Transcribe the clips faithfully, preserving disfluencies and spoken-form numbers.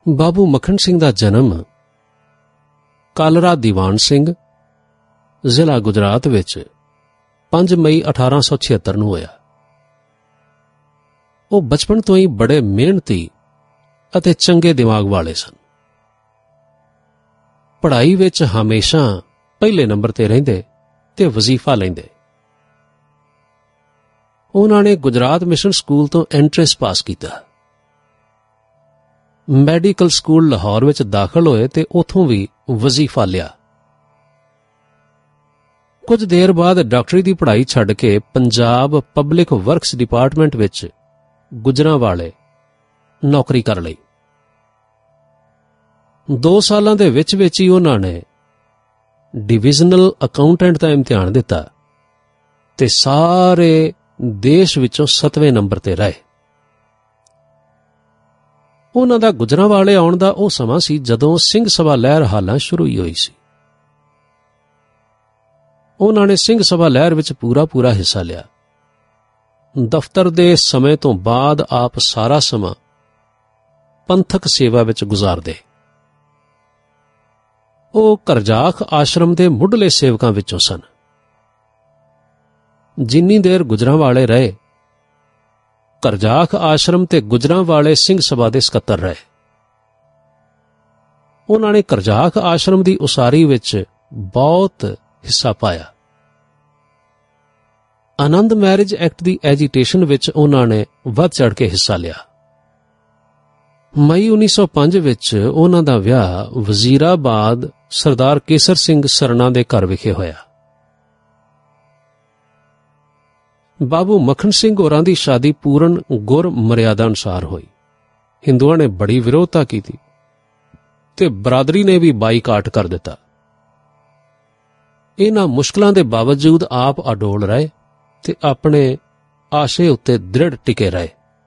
ਬਾਬੂ ਮੱਖਣ ਸਿੰਘ ਦਾ ਜਨਮ ਕਾਲਰਾ ਦੀਵਾਨ ਸਿੰਘ, ਜ਼ਿਲ੍ਹਾ ਗੁਜਰਾਤ ਵਿੱਚ ਪੰਜ ਮਈ ਅਠਾਰਾਂ ਸੌ ਛਿਅੱਤਰ ਨੂੰ ਹੋਇਆ। ਉਹ ਬਚਪਨ ਤੋਂ ਹੀ ਬੜੇ ਮਿਹਨਤੀ ਅਤੇ ਚੰਗੇ ਦਿਮਾਗ ਵਾਲੇ ਸਨ। ਪੜ੍ਹਾਈ ਵਿੱਚ ਹਮੇਸ਼ਾ ਪਹਿਲੇ ਨੰਬਰ ਤੇ ਰਹਿੰਦੇ ਤੇ ਵਜ਼ੀਫਾ ਲੈਂਦੇ। ਉਹਨਾਂ ਨੇ ਗੁਜਰਾਤ ਮਿਸ਼ਨ ਸਕੂਲ ਤੋਂ ਐਂਟਰੈਂਸ ਪਾਸ ਕੀਤਾ। ਮੈਡੀਕਲ ਸਕੂਲ ਲਾਹੌਰ ਵਿੱਚ ਦਾਖਲ ਹੋਏ ਤੇ ਉੱਥੋਂ ਵੀ ਵਜ਼ੀਫਾ ਲਿਆ। ਕੁਝ ਦੇਰ ਬਾਅਦ ਡਾਕਟਰੀ ਦੀ ਪੜ੍ਹਾਈ ਛੱਡ ਕੇ ਪੰਜਾਬ ਪਬਲਿਕ ਵਰਕਸ ਡਿਪਾਰਟਮੈਂਟ ਵਿੱਚ ਗੁਜਰਾਂਵਾਲੇ ਨੌਕਰੀ ਕਰ ਲਈ। ਦੋ ਸਾਲਾਂ ਦੇ ਵਿੱਚ ਵਿੱਚ ਹੀ ਉਹਨਾਂ ਨੇ ਡਿਵੀਜ਼ਨਲ ਅਕਾਊਂਟੈਂਟ ਦਾ ਇਮਤਿਹਾਨ ਦਿੱਤਾ ਤੇ ਸਾਰੇ ਦੇਸ਼ ਵਿੱਚੋਂ ਸੱਤਵੇਂ ਨੰਬਰ ਤੇ ਰਹੇ। ਉਹਨਾਂ ਦਾ ਗੁਜਰਾਂਵਾਲੇ ਆਉਣ ਦਾ ਉਹ ਸਮਾਂ ਸੀ ਜਦੋਂ ਸਿੰਘ ਸਭਾ ਲਹਿਰ ਹਾਲਾਂ ਸ਼ੁਰੂ ਹੀ ਹੋਈ ਸੀ। ਉਹਨਾਂ ਨੇ ਸਿੰਘ ਸਭਾ ਲਹਿਰ ਵਿੱਚ ਪੂਰਾ ਪੂਰਾ ਹਿੱਸਾ ਲਿਆ। ਦਫ਼ਤਰ ਦੇ ਸਮੇਂ ਤੋਂ ਬਾਅਦ ਆਪ ਸਾਰਾ ਸਮਾਂ ਪੰਥਕ ਸੇਵਾ ਵਿੱਚ ਗੁਜ਼ਾਰਦੇ। ਉਹ ਕਰਜਾਖ ਆਸ਼ਰਮ ਦੇ ਮੁੱਢਲੇ ਸੇਵਕਾਂ ਵਿੱਚੋਂ ਸਨ। ਜਿੰਨੀ ਦੇਰ ਗੁਜਰਾਂਵਾਲੇ ਰਹੇ, ਕਰਜਾਖ ਆਸ਼ਰਮ ਤੇ ਗੁਜਰਾਂਵਾਲੇ ਸਿੰਘ ਸਭਾ ਦੇ ਸਕੱਤਰ ਰਹੇ। ਉਹਨਾਂ ਨੇ ਕਰਜਾਖ ਆਸ਼ਰਮ ਦੀ ਉਸਾਰੀ ਵਿੱਚ ਬਹੁਤ ਹਿੱਸਾ ਪਾਇਆ। ਆਨੰਦ ਮੈਰਿਜ ਐਕਟ ਦੀ ਐਜੀਟੇਸ਼ਨ ਵਿੱਚ ਉਹਨਾਂ ਨੇ ਵੱਧ ਚੜ੍ਹ ਕੇ ਹਿੱਸਾ ਲਿਆ। ਮਈ ਉੱਨੀ ਸੌ ਪੰਜ ਵਿੱਚ ਉਹਨਾਂ ਦਾ ਵਿਆਹ ਵਜ਼ੀਰਾਬਾਦ ਸਰਦਾਰ ਕੇਸਰ ਸਿੰਘ ਸਰਨਾ ਦੇ ਘਰ ਵਿਖੇ ਹੋਇਆ। ਬਾਬੂ ਮੱਖਣ ਸਿੰਘ ਹੋਰਾਂ ਦੀ ਸ਼ਾਦੀ ਪੂਰਨ ਗੁਰ ਮਰਿਆਦਾ ਅਨੁਸਾਰ ਹੋਈ। ਹਿੰਦੂਆਂ ਨੇ ਬੜੀ ਵਿਰੋਧਤਾ ਕੀਤੀ ਤੇ ਬਰਾਦਰੀ ਨੇ ਵੀ ਬਾਈਕਾਟ ਕਰ ਦਿੱਤਾ। ਇਹਨਾਂ ਮੁਸ਼ਕਲਾਂ ਦੇ ਬਾਵਜੂਦ ਆਪ ਅਡੋਲ ਰਹੇ ਤੇ ਆਪਣੇ ਆਸ਼ੇ ਉੱਤੇ ਦ੍ਰਿੜ ਟਿਕੇ ਰਹੇ।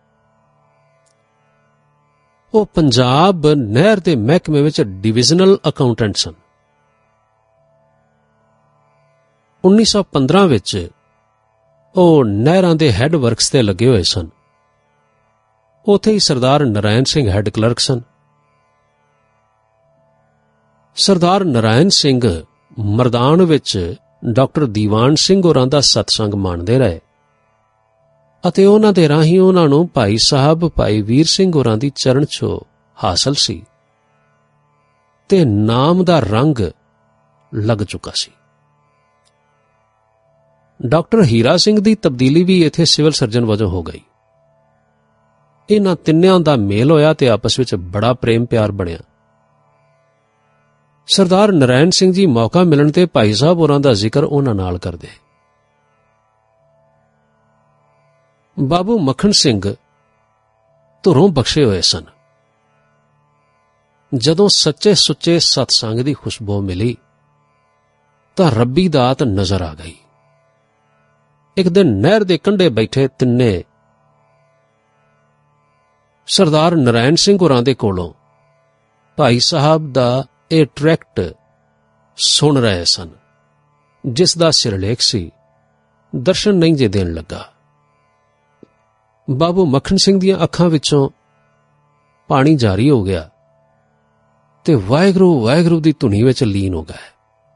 ਉਹ ਪੰਜਾਬ ਨਹਿਰ ਦੇ ਮਹਿਕਮੇ ਵਿੱਚ ਡਿਵੀਜ਼ਨਲ ਅਕਾਊਂਟੈਂਟ ਸਨ। ਉੱਨੀ ਸੌ ਪੰਦਰਾਂ ਵਿੱਚ ਉਹ ਨਹਿਰਾਂ ਦੇ ਹੈੱਡ ਵਰਕਸ ਤੇ ਲੱਗੇ ਹੋਏ ਸਨ। ਉੱਥੇ ਹੀ ਸਰਦਾਰ ਨਰਾਇਣ ਸਿੰਘ ਹੈੱਡ ਕਲਰਕ ਸਨ। ਸਰਦਾਰ ਨਰਾਇਣ ਸਿੰਘ ਮਰਦਾਨ ਵਿੱਚ ਡਾਕਟਰ ਦੀਵਾਨ ਸਿੰਘ ਹੋਰਾਂ ਦਾ ਸਤਸੰਗ ਮਾਣਦੇ ਰਹੇ ਅਤੇ ਉਹਨਾਂ ਦੇ ਰਾਹੀਂ ਉਹਨਾਂ ਨੂੰ ਭਾਈ ਸਾਹਿਬ ਭਾਈ ਵੀਰ ਸਿੰਘ ਹੋਰਾਂ ਦੀ ਚਰਨ ਛੋਹ ਹਾਸਲ ਸੀ ਤੇ ਨਾਮ ਦਾ ਰੰਗ ਲੱਗ ਚੁੱਕਾ ਸੀ। ਡਾਕਟਰ ਹੀਰਾ ਸਿੰਘ ਦੀ ਤਬਦੀਲੀ ਵੀ ਇੱਥੇ ਸਿਵਲ ਸਰਜਨ ਵਜੋਂ ਹੋ ਗਈ। ਇਹਨਾਂ ਤਿੰਨਿਆਂ ਦਾ ਮੇਲ ਹੋਇਆ ਤੇ ਆਪਸ ਵਿੱਚ ਬੜਾ ਪ੍ਰੇਮ ਪਿਆਰ ਬਣਿਆ। ਸਰਦਾਰ ਨਰਾਇਣ ਸਿੰਘ ਜੀ ਮੌਕਾ ਮਿਲਣ ਤੇ ਭਾਈ ਸਾਹਿਬ ਹੋਰਾਂ ਦਾ ਜ਼ਿਕਰ ਉਹਨਾਂ ਨਾਲ ਕਰਦੇ। ਬਾਬੂ ਮੱਖਣ ਸਿੰਘ ਧੁਰੋਂ ਬਖਸ਼ੇ ਹੋਏ ਸਨ। ਜਦੋਂ ਸੱਚੇ ਸੁੱਚੇ ਸਤਸੰਗ ਦੀ ਖੁਸ਼ਬੂ ਮਿਲੀ ਤਾਂ ਰੱਬੀ ਦਾਤ ਨਜ਼ਰ ਆ ਗਈ। ਇੱਕ ਦਿਨ ਨਹਿਰ ਦੇ ਕੰਢੇ ਬੈਠੇ ਤਿੰਨੇ ਸਰਦਾਰ ਨਰਾਇਣ ਸਿੰਘ ਹੋਰਾਂ ਦੇ ਕੋਲੋਂ ਭਾਈ ਸਾਹਿਬ ਦਾ ਇਹ ਟਰੈਕਟ ਸੁਣ ਰਹੇ ਸਨ, ਜਿਸ ਦਾ ਸਿਰਲੇਖ ਸੀ ਦਰਸ਼ਨ ਨਹੀਂ ਜੇ ਦੇਣ ਲੱਗਾ। ਬਾਬੂ ਮੱਖਣ ਸਿੰਘ ਦੀਆਂ ਅੱਖਾਂ ਵਿੱਚੋਂ ਪਾਣੀ ਜਾਰੀ ਹੋ ਗਿਆ ਤੇ ਵਾਹਿਗੁਰੂ ਵਾਹਿਗੁਰੂ ਦੀ ਧੁਨੀ ਵਿੱਚ ਲੀਨ ਹੋ ਗਏ।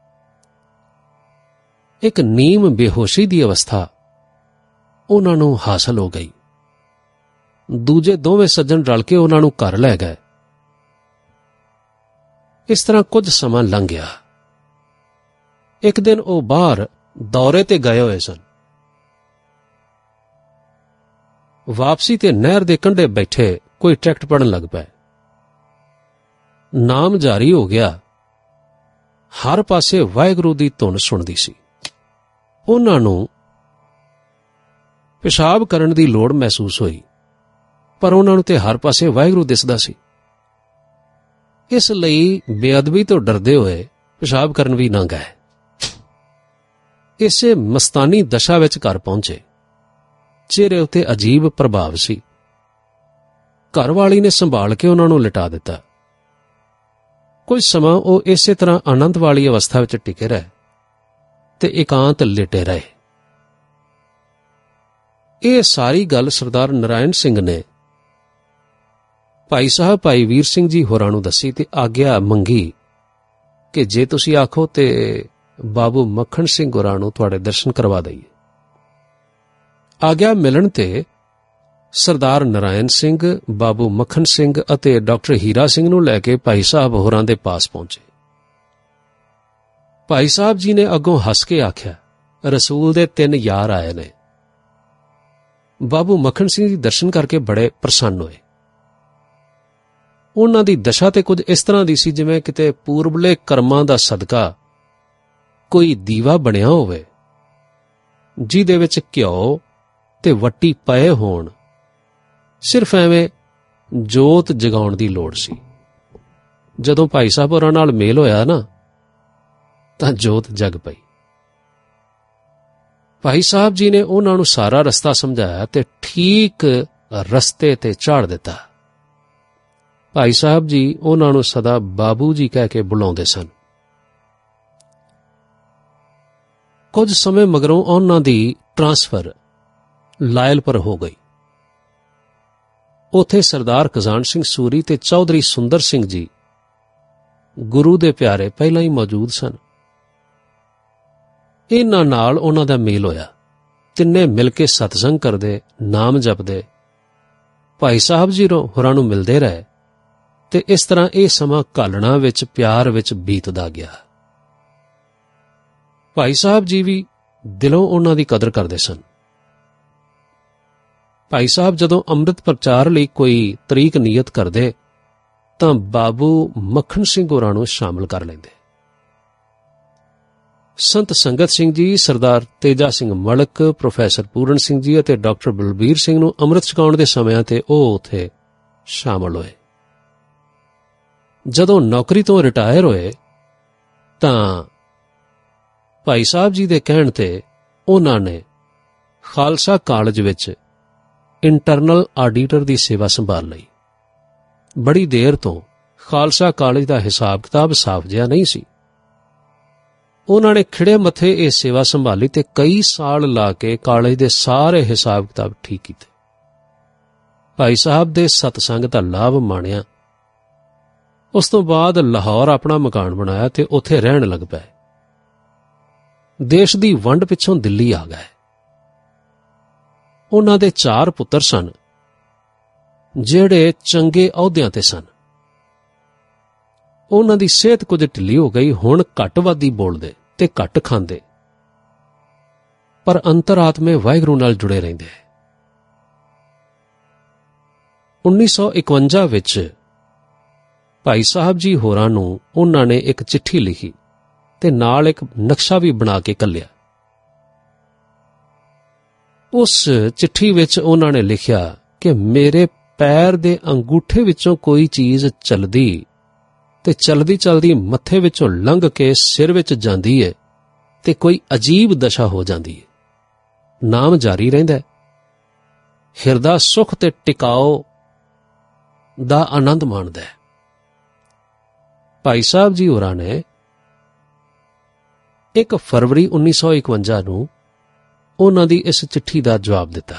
ਇੱਕ ਨੀਮ ਬੇਹੋਸ਼ੀ ਦੀ ਅਵਸਥਾ ਉਹਨਾਂ ਨੂੰ ਹਾਸਲ ਹੋ ਗਈ। ਦੂਜੇ ਦੋਵੇਂ ਸੱਜਣ ਰਲ ਕੇ ਉਹਨਾਂ ਨੂੰ ਘਰ ਲੈ ਗਏ। ਇਸ ਤਰ੍ਹਾਂ ਕੁਝ ਸਮਾਂ ਲੰਘ ਗਿਆ। ਇੱਕ ਦਿਨ ਉਹ ਬਾਹਰ ਦੌਰੇ ਤੇ ਗਏ ਹੋਏ ਸਨ। ਵਾਪਸੀ ਤੇ ਨਹਿਰ ਦੇ ਕੰਢੇ ਬੈਠੇ ਕੋਈ ਟਰੈਕਟ ਪੜ੍ਹਨ ਲੱਗ ਪਏ। ਨਾਮ ਜਾਰੀ ਹੋ ਗਿਆ। ਹਰ ਪਾਸੇ ਵਾਹਿਗੁਰੂ ਦੀ ਧੁਨ ਸੁਣਦੀ ਸੀ। ਉਹਨਾਂ ਨੂੰ ਪਿਸ਼ਾਬ ਕਰਨ ਦੀ ਲੋੜ ਮਹਿਸੂਸ ਹੋਈ, ਪਰ ਉਹਨਾਂ ਨੂੰ ਤੇ ਹਰ ਪਾਸੇ ਵਾਹਿਗੁਰੂ ਦਿਸਦਾ ਸੀ। ਇਸ ਲਈ ਬੇਅਦਬੀ ਤੋਂ ਡਰਦੇ ਹੋਏ ਪਿਸ਼ਾਬ ਕਰਨ ਵੀ ਨਾ ਗਏ। ਇਸੇ ਮਸਤਾਨੀ ਦਸ਼ਾ ਵਿੱਚ ਘਰ ਪਹੁੰਚੇ। ਚਿਹਰੇ ਉੱਤੇ ਅਜੀਬ ਪ੍ਰਭਾਵ ਸੀ। ਘਰ ਵਾਲੀ ਨੇ ਸੰਭਾਲ ਕੇ ਉਹਨਾਂ ਨੂੰ ਲਿਟਾ ਦਿੱਤਾ। ਕੁਝ ਸਮਾਂ ਉਹ ਇਸੇ ਤਰ੍ਹਾਂ ਆਨੰਦ ਵਾਲੀ ਅਵਸਥਾ ਵਿੱਚ ਟਿਕੇ ਰਹੇ ਤੇ ਇਕਾਂਤ ਲਿਟੇ ਰਹੇ। ਇਹ ਸਾਰੀ ਗੱਲ ਸਰਦਾਰ ਨਰਾਇਣ ਸਿੰਘ ਨੇ ਭਾਈ ਸਾਹਿਬ ਭਾਈ ਵੀਰ ਸਿੰਘ ਜੀ ਹੋਰਾਂ ਨੂੰ ਦੱਸੀ ਤੇ ਆਗਿਆ ਮੰਗੀ ਕਿ ਜੇ ਤੁਸੀਂ ਆਖੋ ਤੇ ਬਾਬੂ ਮੱਖਣ ਸਿੰਘ ਹੋਰਾਂ ਨੂੰ ਤੁਹਾਡੇ ਦਰਸ਼ਨ ਕਰਵਾ ਦਈਏ। ਆਗਿਆ ਮਿਲਣ ਤੇ ਸਰਦਾਰ ਨਰਾਇਣ ਸਿੰਘ, ਬਾਬੂ ਮੱਖਣ ਸਿੰਘ ਅਤੇ ਡਾਕਟਰ ਹੀਰਾ ਸਿੰਘ ਨੂੰ ਲੈ ਕੇ ਭਾਈ ਸਾਹਿਬ ਹੋਰਾਂ ਦੇ ਪਾਸ ਪਹੁੰਚੇ। ਭਾਈ ਸਾਹਿਬ ਜੀ ਨੇ ਅੱਗੋਂ ਹੱਸ ਕੇ ਆਖਿਆ, ਰਸੂਲ ਦੇ ਤਿੰਨ ਯਾਰ ਆਏ ਨੇ। ਬਾਬੂ ਮੱਖਣ ਸਿੰਘ ਜੀ ਦਰਸ਼ਨ ਕਰਕੇ ਬੜੇ ਪ੍ਰਸੰਨ ਹੋਏ। ਉਹਨਾਂ ਦੀ ਦਸ਼ਾ ਤੇ ਕੁਝ ਇਸ ਤਰ੍ਹਾਂ ਦੀ ਸੀ ਜਿਵੇਂ ਕਿਤੇ ਪੂਰਬਲੇ ਕਰਮਾਂ ਦਾ ਸਦਕਾ ਕੋਈ ਦੀਵਾ ਬਣਿਆ ਹੋਵੇ ਜਿਹਦੇ ਵਿੱਚ ਘਿਓ ਤੇ ਵੱਟੀ ਪਏ ਹੋਣ, ਸਿਰਫ ਐਵੇਂ ਜੋਤ ਜਗਾਉਣ ਦੀ ਲੋੜ ਸੀ। ਜਦੋਂ ਭਾਈ ਸਾਹਿਬ ਹੋਰਾਂ ਨਾਲ ਮੇਲ ਹੋਇਆ ਨਾ ਤਾਂ ਜੋਤ ਜਗ ਪਈ। ਭਾਈ ਸਾਹਿਬ ਜੀ ਨੇ ਉਹਨਾਂ ਨੂੰ ਸਾਰਾ ਰਸਤਾ ਸਮਝਾਇਆ ਤੇ ਠੀਕ ਰਸਤੇ ਤੇ ਝਾੜ ਦਿੱਤਾ। ਭਾਈ ਸਾਹਿਬ ਜੀ ਉਹਨਾਂ ਨੂੰ ਸਦਾ ਬਾਬੂ ਜੀ ਕਹਿ ਕੇ ਬੁਲਾਉਂਦੇ ਸਨ। ਕੁਝ ਸਮੇਂ ਮਗਰੋਂ ਉਹਨਾਂ ਦੀ ਟ੍ਰਾਂਸਫਰ ਲਾਇਲਪੁਰ ਹੋ ਗਈ। ਉੱਥੇ ਸਰਦਾਰ ਖਜ਼ਾਨ ਸਿੰਘ ਸੂਰੀ ਤੇ ਚੌਧਰੀ ਸੁੰਦਰ ਸਿੰਘ ਜੀ ਗੁਰੂ ਦੇ ਪਿਆਰੇ ਪਹਿਲਾਂ ਹੀ ਮੌਜੂਦ ਸਨ। ਇਹਨਾਂ ਨਾਲ ਉਹਨਾਂ ਦਾ ਮੇਲ ਹੋਇਆ। ਤਿੰਨੇ ਮਿਲ ਕੇ ਸਤਸੰਗ ਕਰਦੇ, ਨਾਮ ਜਪਦੇ, ਭਾਈ ਸਾਹਿਬ ਜੀ ਹੋਰਾਂ ਨੂੰ ਮਿਲਦੇ ਰਹੇ ਤੇ ਇਸ ਤਰ੍ਹਾਂ ਇਹ ਸਮਾਂ ਘਾਲਣਾ ਵਿੱਚ ਪਿਆਰ ਵਿੱਚ ਬੀਤਦਾ ਗਿਆ। ਭਾਈ ਸਾਹਿਬ ਜੀ ਵੀ ਦਿਲੋਂ ਉਹਨਾਂ ਦੀ ਕਦਰ ਕਰਦੇ ਸਨ। ਭਾਈ ਸਾਹਿਬ ਜਦੋਂ ਅੰਮ੍ਰਿਤ ਪ੍ਰਚਾਰ ਲਈ ਕੋਈ ਤਰੀਕ ਨਿਯਤ ਕਰਦੇ ਤਾਂ ਬਾਬੂ ਮੱਖਣ ਸਿੰਘ ਹੋਰਾਂ ਨੂੰ ਸ਼ਾਮਲ ਕਰ ਲੈਂਦੇ। ਸੰਤ ਸੰਗਤ ਸਿੰਘ ਜੀ, ਸਰਦਾਰ ਤੇਜਾ ਸਿੰਘ ਮਲਕ, ਪ੍ਰੋਫੈਸਰ ਪੂਰਨ ਸਿੰਘ ਜੀ ਅਤੇ ਡਾਕਟਰ ਬਲਬੀਰ ਸਿੰਘ ਨੂੰ ਅੰਮ੍ਰਿਤ ਛਕਾਉਣ ਦੇ ਸਮਿਆਂ ਤੇ ਉਹ ਉੱਥੇ ਸ਼ਾਮਲ ਹੋਏ। ਜਦੋਂ ਨੌਕਰੀ ਤੋਂ ਰਿਟਾਇਰ ਹੋਏ ਤਾਂ ਭਾਈ ਸਾਹਿਬ ਜੀ ਦੇ ਕਹਿਣ ਤੇ ਉਹਨਾਂ ਨੇ ਖਾਲਸਾ ਕਾਲਜ ਵਿੱਚ ਇੰਟਰਨਲ ਆਡੀਟਰ ਦੀ ਸੇਵਾ ਸੰਭਾਲ ਲਈ। ਬੜੀ ਦੇਰ ਤੋਂ ਖਾਲਸਾ ਕਾਲਜ ਦਾ ਹਿਸਾਬ ਕਿਤਾਬ ਸਾਫ਼ ਜਿਹਾ ਨਹੀਂ ਸੀ। ਉਹਨਾਂ ਨੇ ਖਿੜੇ ਮੱਥੇ ਇਹ ਸੇਵਾ ਸੰਭਾਲੀ ਤੇ ਕਈ ਸਾਲ ਲਾ ਕੇ ਕਾਲਜ ਦੇ ਸਾਰੇ ਹਿਸਾਬ ਕਿਤਾਬ ਠੀਕ ਕੀਤੇ। ਭਾਈ ਸਾਹਿਬ ਦੇ ਸਤਸੰਗ ਦਾ ਲਾਭ ਮਾਣਿਆ। ਉਸ ਤੋਂ ਬਾਅਦ ਲਾਹੌਰ ਆਪਣਾ ਮਕਾਨ ਬਣਾਇਆ ਤੇ ਉੱਥੇ ਰਹਿਣ ਲੱਗ ਪਏ। ਦੇਸ਼ ਦੀ ਵੰਡ ਪਿੱਛੋਂ ਦਿੱਲੀ ਆ ਗਏ। ਉਹਨਾਂ ਦੇ ਚਾਰ ਪੁੱਤਰ ਸਨ ਜਿਹੜੇ ਚੰਗੇ ਅਹੁਦਿਆਂ ਤੇ ਸਨ। ਉਹਨਾਂ ਦੀ ਸਿਹਤ ਕੁਝ ਢਿੱਲੀ ਹੋ ਗਈ। ਹੁਣ ਘੱਟ ਵੱਧ ਹੀ ਬੋਲਦੇ ਤੇ ਘੱਟ ਖਾਂਦੇ, ਪਰ ਅੰਤਰਾਤਮੇ ਵਾਹਿਗੁਰੂ ਨਾਲ ਜੁੜੇ ਰਹਿੰਦੇ। ਉੱਨੀ ਸੌ ਇਕਵੰਜਾ ਵਿੱਚ ਭਾਈ ਸਾਹਿਬ ਜੀ ਹੋਰਾਂ ਨੂੰ ਉਹਨਾਂ ਨੇ ਇੱਕ ਚਿੱਠੀ ਲਿਖੀ ਤੇ ਨਾਲ ਇੱਕ ਨਕਸ਼ਾ ਵੀ ਬਣਾ ਕੇ ਘੱਲਿਆ। ਉਸ ਚਿੱਠੀ ਵਿੱਚ ਉਹਨਾਂ ਨੇ ਲਿਖਿਆ ਕਿ ਮੇਰੇ ਪੈਰ ਦੇ ਅੰਗੂਠੇ ਵਿੱਚੋਂ ਕੋਈ ਚੀਜ਼ ਚੱਲਦੀ ਤੇ ਚਲਦੀ ਚਲਦੀ ਮੱਥੇ ਵਿੱਚੋਂ ਲੰਘ ਕੇ ਸਿਰ ਵਿੱਚ ਜਾਂਦੀ ਹੈ ਤੇ ਕੋਈ ਅਜੀਬ ਦਸ਼ਾ ਹੋ ਜਾਂਦੀ ਹੈ। ਨਾਮ ਜਾਰੀ ਰਹਿੰਦਾ ਹੈ। ਹਿਰਦਾ ਸੁਖ ਤੇ ਟਿਕਾਓ ਦਾ ਆਨੰਦ ਮਾਣਦਾ ਹੈ। ਭਾਈ ਸਾਹਿਬ ਜੀ ਹੋਰਾਂ ਨੇ ਇੱਕ ਫਰਵਰੀ ਉੱਨੀ ਸੌ ਇਕਵੰਜਾ ਨੂੰ ਉਹਨਾਂ ਦੀ ਇਸ ਚਿੱਠੀ ਦਾ ਜਵਾਬ ਦਿੱਤਾ।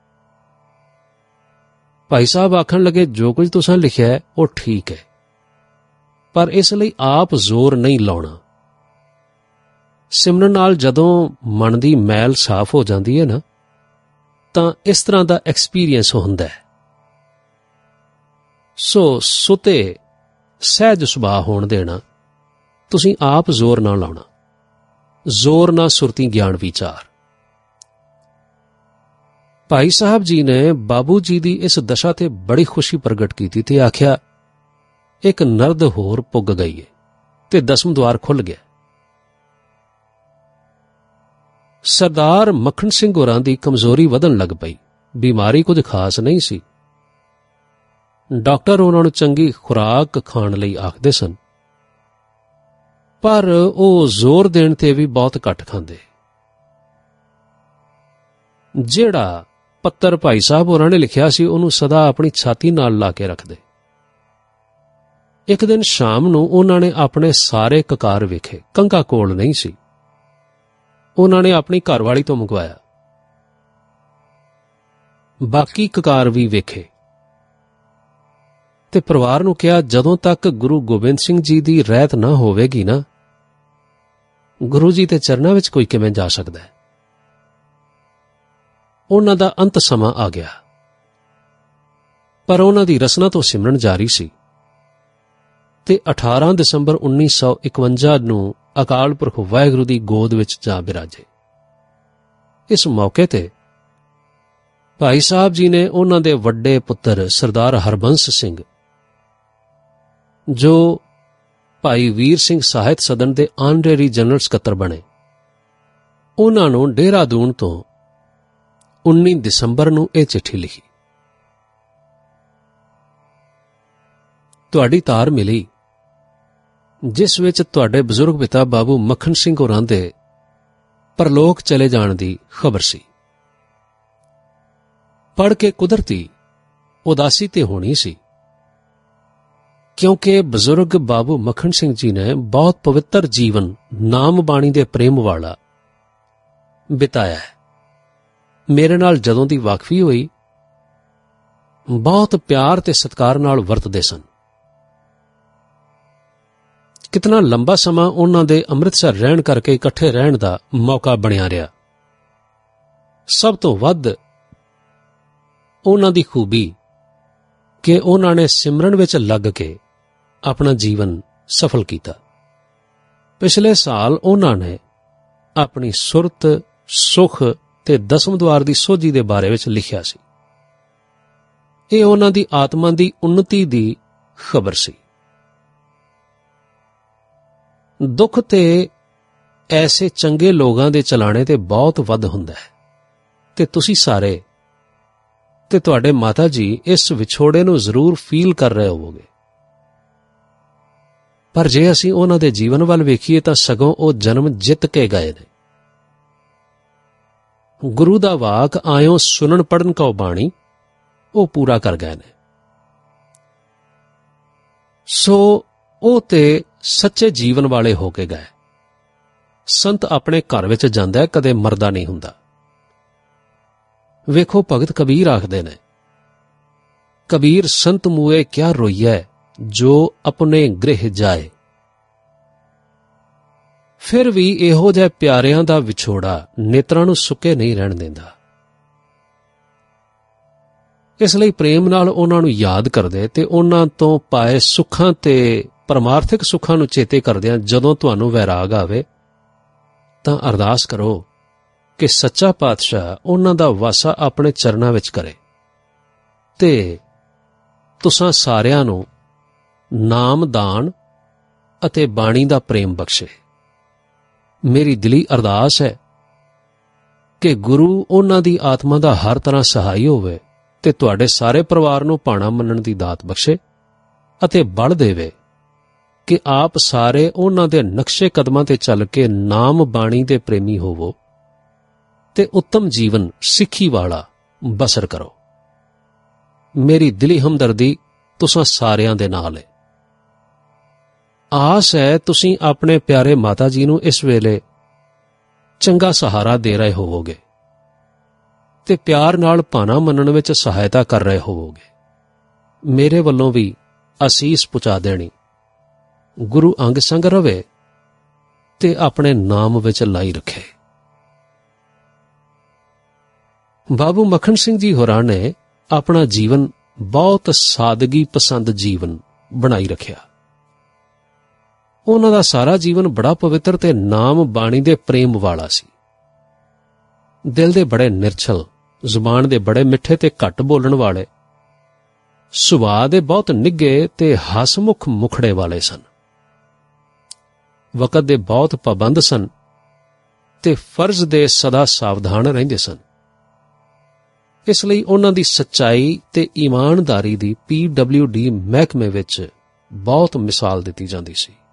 ਭਾਈ ਸਾਹਿਬ ਆਖਣ ਲੱਗੇ, ਜੋ ਕੁਝ ਤੁਸੀਂ ਲਿਖਿਆ ਹੈ ਉਹ ਠੀਕ ਹੈ, ਪਰ ਇਸ ਲਈ ਆਪ ਜ਼ੋਰ ਨਹੀਂ ਲਾਉਣਾ। ਸਿਮਰਨ ਨਾਲ ਜਦੋਂ ਮਨ ਦੀ ਮੈਲ ਸਾਫ਼ ਹੋ ਜਾਂਦੀ ਹੈ ਨਾ, ਤਾਂ ਇਸ ਤਰ੍ਹਾਂ ਦਾ ਐਕਸਪੀਰੀਅੰਸ ਹੁੰਦਾ ਹੈ। ਸੋ ਸੁਤੇ ਸਹਿਜ ਸੁਭਾਅ ਹੋਣ ਦੇਣਾ, ਤੁਸੀਂ ਆਪ ਜ਼ੋਰ ਨਾ ਲਾਉਣਾ। ਜ਼ੋਰ ਨਾ ਸੁਰਤੀ ਗਿਆਨ ਵਿਚਾਰ। ਭਾਈ ਸਾਹਿਬ ਜੀ ਨੇ ਬਾਬੂ ਜੀ ਦੀ ਇਸ ਦਸ਼ਾ ਤੇ ਬੜੀ ਖੁਸ਼ੀ ਪ੍ਰਗਟ ਕੀਤੀ ਤੇ ਆਖਿਆ, ਇੱਕ ਨਰਦ ਹੋਰ ਪੁੱਗ ਗਈ ਹੈ ਤੇ ਦਸਮ ਦੁਆਰ ਖੁੱਲ ਗਿਆ। ਸਰਦਾਰ ਮੱਖਣ ਸਿੰਘ ਹੋਰਾਂ ਦੀ ਕਮਜ਼ੋਰੀ ਵਧਣ ਲੱਗ ਪਈ। ਬਿਮਾਰੀ ਕੁਝ ਖਾਸ ਨਹੀਂ ਸੀ। ਡਾਕਟਰ ਉਹਨਾਂ ਨੂੰ ਚੰਗੀ ਖੁਰਾਕ ਖਾਣ ਲਈ ਆਖਦੇ ਸਨ, ਪਰ ਉਹ ਜ਼ੋਰ ਦੇਣ ਤੇ ਵੀ ਬਹੁਤ ਘੱਟ ਖਾਂਦੇ। ਜਿਹੜਾ ਪੱਤਰ ਭਾਈ ਸਾਹਿਬ ਹੋਰਾਂ ਨੇ ਲਿਖਿਆ ਸੀ ਉਹਨੂੰ ਸਦਾ ਆਪਣੀ ਛਾਤੀ ਨਾਲ ਲਾ ਕੇ ਰੱਖਦੇ। ਇੱਕ ਦਿਨ ਸ਼ਾਮ ਨੂੰ ਉਹਨਾਂ ਨੇ ਆਪਣੇ ਸਾਰੇ ਕਕਾਰ ਵੇਖੇ। ਕੰਘਾ ਕੋਲ ਨਹੀਂ ਸੀ। ਉਹਨਾਂ ਨੇ ਆਪਣੀ ਘਰਵਾਲੀ ਤੋਂ ਮੰਗਵਾਇਆ। ਬਾਕੀ ਕਕਾਰ ਵੀ ਵੇਖੇ ਤੇ ਪਰਿਵਾਰ ਨੂੰ ਕਿਹਾ, ਜਦੋਂ ਤੱਕ ਗੁਰੂ ਗੋਬਿੰਦ ਸਿੰਘ ਜੀ ਦੀ ਰਹਿਤ ਨਾ ਹੋਵੇਗੀ ਨਾ, ਗੁਰੂ ਜੀ ਦੇ ਚਰਨਾਂ ਵਿੱਚ ਕੋਈ ਕਿਵੇਂ ਜਾ ਸਕਦਾ ਹੈ। ਉਹਨਾਂ ਦਾ ਅੰਤ ਸਮਾਂ ਆ ਗਿਆ, ਪਰ ਉਹਨਾਂ ਦੀ ਰਸਨਾ ਤੋਂ ਸਿਮਰਨ ਜਾਰੀ ਸੀ ਤੇ ਅਠਾਰਾਂ ਦਸੰਬਰ ਉੱਨੀ ਸੌ ਇਕਵੰਜਾ ਨੂੰ ਅਕਾਲ ਪੁਰਖ ਵਾਹਿਗੁਰੂ ਦੀ ਗੋਦ ਵਿੱਚ ਜਾ ਬਿਰਾਜੇ। ਇਸ ਮੌਕੇ ਤੇ ਭਾਈ ਸਾਹਿਬ ਜੀ ਨੇ ਉਹਨਾਂ ਦੇ ਵੱਡੇ ਪੁੱਤਰ ਸਰਦਾਰ ਹਰਬੰਸ ਸਿੰਘ, ਜੋ ਭਾਈ ਵੀਰ ਸਿੰਘ ਸਾਹਿਤ ਸਦਨ ਦੇ ਆਨਰੇਰੀ ਜਨਰਲ ਸਕੱਤਰ ਬਣੇ, ਉਹਨਾਂ ਨੂੰ ਦੇਹਰਾਦੂਨ ਤੋਂ ਉੱਨੀ ਦਸੰਬਰ ਨੂੰ ਇਹ ਚਿੱਠੀ ਲਿਖੀ। ਤੁਹਾਡੀ ਤਾਰ ਮਿਲੀ, ਜਿਸ ਵਿੱਚ ਤੁਹਾਡੇ ਬਜ਼ੁਰਗ ਪਿਤਾ ਬਾਬੂ ਮੱਖਣ ਸਿੰਘ ਹੋਰਾਂ ਦੇ ਪਰਲੋਕ ਚਲੇ ਜਾਣ ਦੀ ਖਬਰ ਸੀ। ਪੜ੍ਹ ਕੇ ਕੁਦਰਤੀ ਉਦਾਸੀ ਤੇ ਹੋਣੀ ਸੀ, ਕਿਉਂਕਿ ਬਜ਼ੁਰਗ ਬਾਬੂ ਮੱਖਣ ਸਿੰਘ ਜੀ ਨੇ ਬਹੁਤ ਪਵਿੱਤਰ ਜੀਵਨ ਨਾਮ ਬਾਣੀ ਦੇ ਪ੍ਰੇਮ ਵਾਲਾ ਬਿਤਾਇਆ ਹੈ। ਮੇਰੇ ਨਾਲ ਜਦੋਂ ਦੀ ਵਾਕਫੀ ਹੋਈ, ਬਹੁਤ ਪਿਆਰ ਤੇ ਸਤਿਕਾਰ ਨਾਲ ਵਰਤਦੇ ਸਨ। ਕਿਤਨਾ ਲੰਬਾ ਸਮਾਂ ਉਹਨਾਂ ਦੇ ਅੰਮ੍ਰਿਤਸਰ ਰਹਿਣ ਕਰਕੇ ਇਕੱਠੇ ਰਹਿਣ ਦਾ ਮੌਕਾ ਬਣਿਆ ਰਿਹਾ। ਸਭ ਤੋਂ ਵੱਧ ਉਹਨਾਂ ਦੀ ਖੂਬੀ ਕਿ ਉਹਨਾਂ ਨੇ ਸਿਮਰਨ ਵਿੱਚ ਲੱਗ ਕੇ ਆਪਣਾ ਜੀਵਨ ਸਫਲ ਕੀਤਾ। ਪਿਛਲੇ ਸਾਲ ਉਹਨਾਂ ਨੇ ਆਪਣੀ ਸੁਰਤ, ਸੁਖ ਤੇ ਦਸਮ ਦੁਆਰ ਦੀ ਸੋਝੀ ਦੇ ਬਾਰੇ ਵਿੱਚ ਲਿਖਿਆ ਸੀ। ਇਹ ਉਹਨਾਂ ਦੀ ਆਤਮਾ ਦੀ ਉન્નਤੀ ਦੀ ਖਬਰ ਸੀ। ਦੁੱਖ ਤੇ ਐਸੇ ਚੰਗੇ ਲੋਕਾਂ ਦੇ ਚਲਾਣੇ ਤੇ ਬਹੁਤ ਵੱਧ ਹੁੰਦਾ ਹੈ, ਤੇ ਤੁਸੀਂ ਸਾਰੇ ਤੇ ਤੁਹਾਡੇ ਮਾਤਾ ਜੀ ਇਸ ਵਿਛੋੜੇ ਨੂੰ ਜ਼ਰੂਰ ਫੀਲ ਕਰ ਰਹੇ ਹੋਵੋਗੇ। ਪਰ ਜੇ ਅਸੀਂ ਉਹਨਾਂ ਦੇ ਜੀਵਨ ਵੱਲ ਵੇਖੀਏ ਤਾਂ ਸਗੋਂ ਉਹ ਜਨਮ ਜਿੱਤ ਕੇ ਗਏ ਨੇ। ਗੁਰੂ ਦਾ ਵਾਕ ਆਇਓ ਸੁਣਨ ਪੜਨ ਕਉ ਬਾਣੀ, ਉਹ ਪੂਰਾ ਕਰ ਗਏ ਨੇ। ਸੋ ਉਹ ਤੇ ਸੱਚੇ ਜੀਵਨ ਵਾਲੇ ਹੋ ਕੇ ਗਏ। ਸੰਤ ਆਪਣੇ ਘਰ ਵਿੱਚ ਜਾਂਦਾ ਹੈ, ਕਦੇ ਮਰਦਾ ਨਹੀਂ ਹੁੰਦਾ। ਵੇਖੋ, ਭਗਤ ਕਬੀਰ ਆਖਦੇ ਨੇ, ਕਬੀਰ ਸੰਤ ਮੂਏ ਕਿਆ ਰੋਈਐ, ਜੋ ਆਪਣੇ ਗ੍ਰਹਿ ਜਾਏ। ਫਿਰ ਵੀ ਇਹੋ ਜਿਹੇ ਪਿਆਰਿਆਂ ਦਾ ਵਿਛੋੜਾ ਨੇਤਰਾਂ ਨੂੰ ਸੁੱਕੇ ਨਹੀਂ ਰਹਿਣ ਦਿੰਦਾ। ਇਸ ਲਈ ਪ੍ਰੇਮ ਨਾਲ ਉਹਨਾਂ ਨੂੰ ਯਾਦ ਕਰਦੇ ਤੇ ਉਹਨਾਂ ਤੋਂ ਪਾਏ ਸੁੱਖਾਂ ਤੇ ਪਰਮਾਰਥਿਕ ਸੁੱਖਾਂ ਨੂੰ ਚੇਤੇ ਕਰਦਿਆਂ ਜਦੋਂ ਤੁਹਾਨੂੰ ਵੈਰਾਗ ਆਵੇ ਤਾਂ ਅਰਦਾਸ ਕਰੋ ਕਿ ਸੱਚਾ ਪਾਤਸ਼ਾਹ ਉਹਨਾਂ ਦਾ ਵਾਸਾ ਆਪਣੇ ਚਰਨਾਂ ਵਿੱਚ ਕਰੇ ਤੇ ਤੁਸਾਂ ਸਾਰਿਆਂ ਨੂੰ ਨਾਮ ਦਾਨ ਅਤੇ ਬਾਣੀ ਦਾ ਪ੍ਰੇਮ ਬਖਸ਼ੇ। ਮੇਰੀ ਦਿਲੀ ਅਰਦਾਸ ਹੈ ਕਿ ਗੁਰੂ ਉਹਨਾਂ ਦੀ ਆਤਮਾ ਦਾ ਹਰ ਤਰ੍ਹਾਂ ਸਹਾਈ ਹੋਵੇ ਤੇ ਤੁਹਾਡੇ ਸਾਰੇ ਪਰਿਵਾਰ ਨੂੰ ਭਾਣਾ ਮੰਨਣ ਦੀ ਦਾਤ ਬਖਸ਼ੇ ਅਤੇ ਬਲ ਦੇਵੇ ਕਿ ਆਪ ਸਾਰੇ ਉਹਨਾਂ ਦੇ ਨਕਸ਼ੇ ਕਦਮਾਂ ਤੇ ਚੱਲ ਕੇ ਨਾਮ ਬਾਣੀ ਦੇ ਪ੍ਰੇਮੀ ਹੋਵੋ ਤੇ ਉੱਤਮ ਜੀਵਨ ਸਿੱਖੀ ਵਾਲਾ ਬਸਰ ਕਰੋ। ਮੇਰੀ ਦਿਲੀ ਹਮਦਰਦੀ ਤੁਸਾਂ ਸਾਰਿਆਂ ਦੇ ਨਾਲ ਹੈ। ਆਸ ਹੈ ਤੁਸੀਂ ਆਪਣੇ ਪਿਆਰੇ ਮਾਤਾ ਜੀ ਨੂੰ ਇਸ ਵੇਲੇ ਚੰਗਾ ਸਹਾਰਾ ਦੇ ਰਹੇ ਹੋਵੋਗੇ ਤੇ ਪਿਆਰ ਨਾਲ ਭਾਣਾ ਮੰਨਣ ਵਿੱਚ ਸਹਾਇਤਾ ਕਰ ਰਹੇ ਹੋਵੋਗੇ। ਮੇਰੇ ਵੱਲੋਂ ਵੀ ਅਸੀਸ ਪਹੁੰਚਾ ਦੇਣੀ। ਗੁਰੂ ਅੰਗ ਸੰਗ ਰਵੇ ਤੇ ਆਪਣੇ ਨਾਮ ਵਿੱਚ ਲਾਈ ਰੱਖੇ। ਬਾਬੂ ਮੱਖਣ ਸਿੰਘ ਜੀ ਹੋਰਾਂ ਨੇ ਆਪਣਾ ਜੀਵਨ ਬਹੁਤ ਸਾਦਗੀ ਪਸੰਦ ਜੀਵਨ ਬਣਾਈ ਰੱਖਿਆ। ਉਹਨਾਂ ਦਾ ਸਾਰਾ ਜੀਵਨ ਬੜਾ ਪਵਿੱਤਰ ਤੇ ਨਾਮ ਬਾਣੀ ਦੇ ਪ੍ਰੇਮ ਵਾਲਾ ਸੀ। ਦਿਲ ਦੇ ਬੜੇ ਨਿਰਛਲ, ਜ਼ੁਬਾਨ ਦੇ ਬੜੇ ਮਿੱਠੇ ਤੇ ਘੱਟ ਬੋਲਣ ਵਾਲੇ, ਸੁਭਾਅ ਦੇ ਬਹੁਤ ਨਿੱਘੇ ਤੇ ਹਸਮੁਖ ਮੁਖੜੇ ਵਾਲੇ ਸਨ। ਵਕਤ ਦੇ ਬਹੁਤ ਪਾਬੰਦ ਸਨ ਤੇ ਫਰਜ਼ ਦੇ ਸਦਾ ਸਾਵਧਾਨ ਰਹਿੰਦੇ ਸਨ। ਇਸ ਲਈ ਉਹਨਾਂ ਦੀ ਸੱਚਾਈ ਤੇ ਈਮਾਨਦਾਰੀ ਦੀ ਪੀ ਡਬਲਿਊ ਡੀ ਮਹਿਕਮੇ ਵਿੱਚ ਬਹੁਤ ਮਿਸਾਲ ਦਿੱਤੀ ਜਾਂਦੀ ਸੀ।